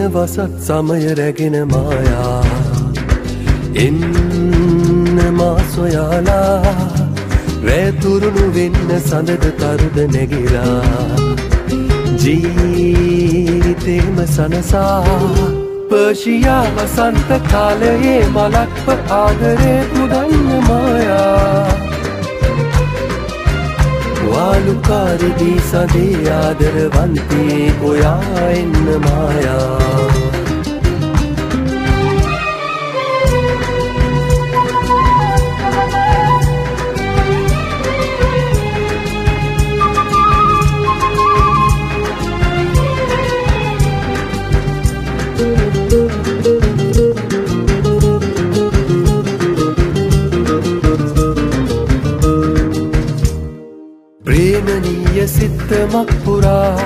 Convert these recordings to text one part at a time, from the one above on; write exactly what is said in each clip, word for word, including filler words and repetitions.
වසත් සමය රැගෙන මායා එන්න මා සොයාලා වැතුරුණු වෙන්න සඳද තරුද නැගිලා ජීවිතේම සනසා පර්ෂියා වසන්ත කාලයේ මලක්ව ආදරේ පුදන්න මායා වාලුකාරදී සදේ ආදරවන්තී ඔයා එන්න මායා ප්‍රේමනීය සිත්තමක් පුරා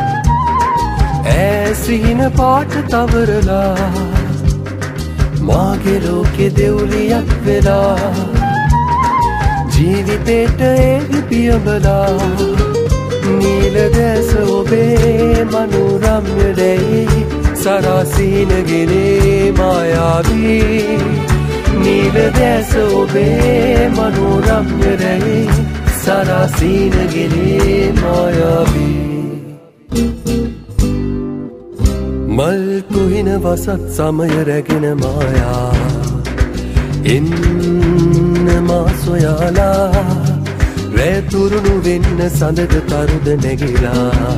ඈසිහින පාට තවරලා මාගේ ලෝකෙ දෙව්ලියක් වෙලා ජීවිතේට ඒවි පියඹලා නීල දැස ඔබේ මනෝරම්‍ය දැයි සරාසීනගෙනේ මායාවී නීල දැස ඔබේ මනෝරම්‍ය දැයි සරාසීනගෙනේ මායාවී මල් තුහින වසත් සමය රැගෙන මායා එන්න මා සොයාලා වැතුරුණු වෙන්න සඳද තරුද නැගිලා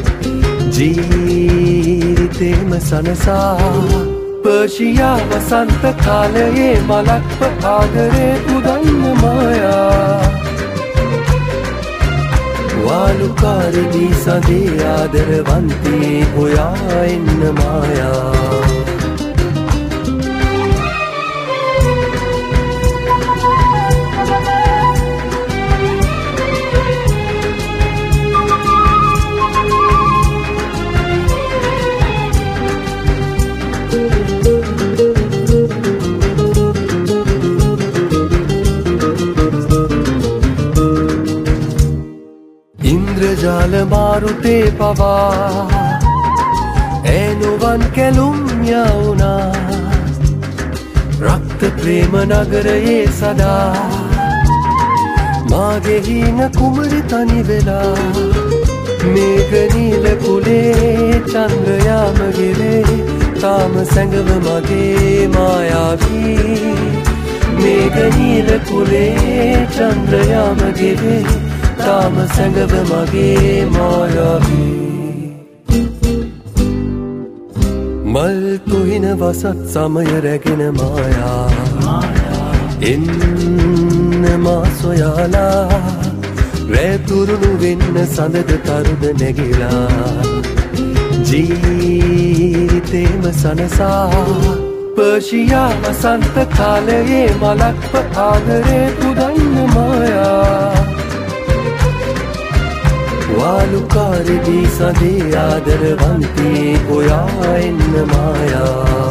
ජීවිතේම සනසා පර්ෂියා වසන්ත කාලයේ මලක්ව ආදරේ පුදන්න මායා වාලුකාරදී සදේ ආදරවන්තී ඔයා එන්න මායා ඉන්ද්‍රජාල මාරුතේ පවා ඇනුවන් කැලුම් යවුනා රක්ත ප්‍රේම නගරයේ සදා මාගේ හීන කුමරි තනි වෙලා මේඝනීල කුලේ චන්ද්‍රයාම ගෙවේ තාම සැඟව මගේ මායාවී මේඝනීල කුලේ චන්ද්‍රයාම ගෙවේ තාම සැඟව මගේ මායාවී මල් තුහින වසත් සමය රැගෙන මායා එන්න මා සොයාලා වැතුරුණු වෙන්න සඳද තරුද නැගිලා ජීවිතේම සනසා පර්ෂියා වසන්ත කාලයේ මලක්ව ආදරේ පුදන්න මායා වාලුකාරදී සදේ ආදරවන්තී ඔයා එන්න මායා